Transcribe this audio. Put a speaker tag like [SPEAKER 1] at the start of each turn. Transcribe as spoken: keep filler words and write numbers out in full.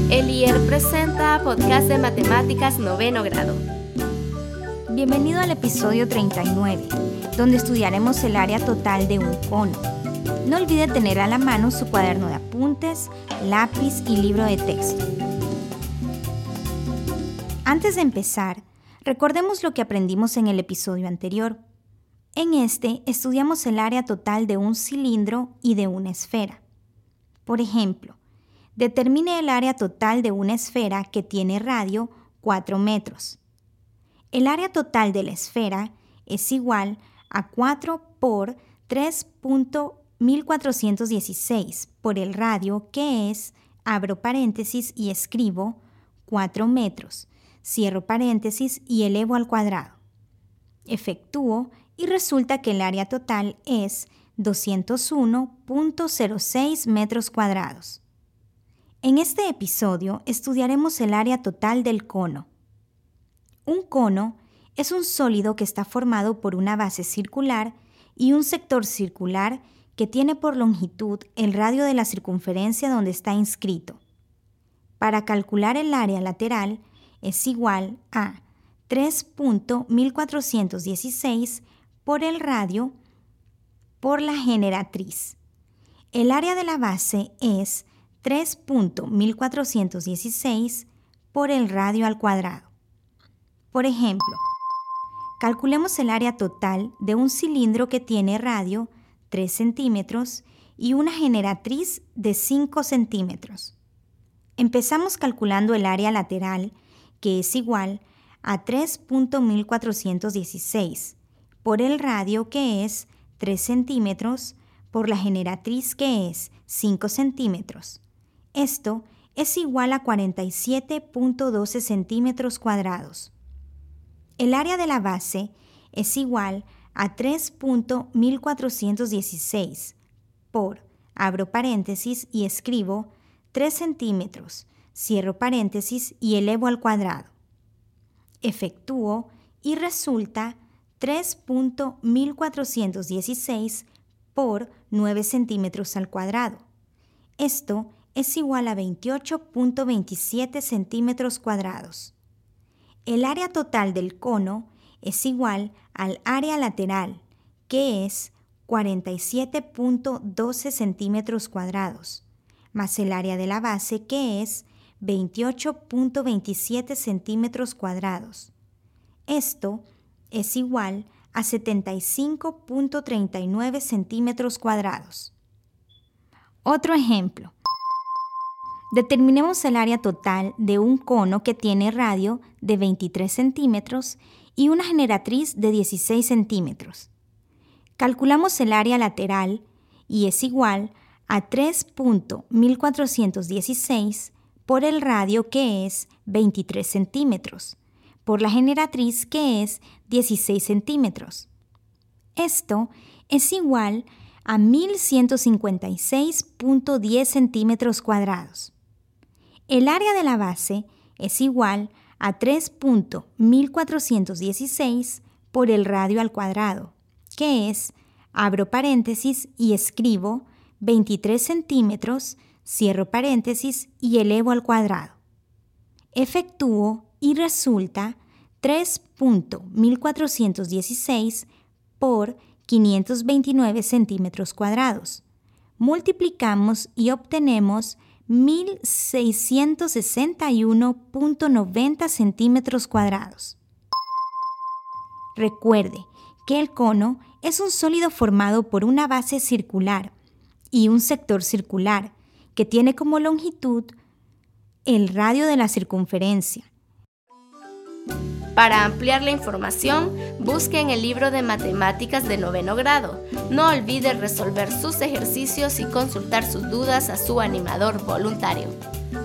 [SPEAKER 1] El I E R presenta Podcast de Matemáticas Noveno Grado.
[SPEAKER 2] Bienvenido al episodio treinta y nueve, donde estudiaremos el área total de un cono. No olvide tener a la mano su cuaderno de apuntes, lápiz y libro de texto. Antes de empezar, recordemos lo que aprendimos en el episodio anterior. En este, estudiamos el área total de un cilindro y de una esfera. Por ejemplo, determine el área total de una esfera que tiene radio cuatro metros. El área total de la esfera es igual a cuatro por tres punto mil cuatrocientos dieciséis por el radio, que es, abro paréntesis y escribo, cuatro metros, cierro paréntesis y elevo al cuadrado. Efectúo y resulta que el área total es doscientos uno punto cero seis metros cuadrados. En este episodio estudiaremos el área total del cono. Un cono es un sólido que está formado por una base circular y un sector circular que tiene por longitud el radio de la circunferencia donde está inscrito. Para calcular el área lateral es igual a tres punto mil cuatrocientos dieciséis por el radio por la generatriz. El área de la base es tres punto mil cuatrocientos dieciséis por el radio al cuadrado. Por ejemplo, calculemos el área total de un cilindro que tiene radio tres centímetros y una generatriz de cinco centímetros. Empezamos calculando el área lateral, que es igual a tres punto mil cuatrocientos dieciséis por el radio, que es tres centímetros, por la generatriz, que es cinco centímetros. Esto es igual a cuarenta y siete punto doce centímetros cuadrados. El área de la base es igual a tres punto mil cuatrocientos dieciséis por, abro paréntesis y escribo, tres centímetros, cierro paréntesis y elevo al cuadrado. Efectúo y resulta tres punto mil cuatrocientos dieciséis por nueve centímetros al cuadrado. Esto es igual a veintiocho punto veintisiete centímetros cuadrados. El área total del cono es igual al área lateral, que es cuarenta y siete punto doce centímetros cuadrados, más el área de la base, que es veintiocho punto veintisiete centímetros cuadrados. Esto es igual a setenta y cinco punto treinta y nueve centímetros cuadrados. Otro ejemplo. Determinemos el área total de un cono que tiene radio de veintitrés centímetros y una generatriz de dieciséis centímetros. Calculamos el área lateral y es igual a tres punto mil cuatrocientos dieciséis por el radio, que es veintitrés centímetros, por la generatriz, que es dieciséis centímetros. Esto es igual a mil ciento cincuenta y seis punto diez centímetros cuadrados. El área de la base es igual a tres punto mil cuatrocientos dieciséis por el radio al cuadrado, que es, abro paréntesis y escribo, veintitrés centímetros, cierro paréntesis y elevo al cuadrado. Efectúo y resulta tres punto mil cuatrocientos dieciséis por quinientos veintinueve centímetros cuadrados. Multiplicamos y obtenemos mil seiscientos sesenta y uno punto noventa centímetros cuadrados. Recuerde que el cono es un sólido formado por una base circular y un sector circular que tiene como longitud el radio de la circunferencia.
[SPEAKER 1] Para ampliar la información, busque en el libro de Matemáticas de Noveno Grado. No olvide resolver sus ejercicios y consultar sus dudas a su animador voluntario.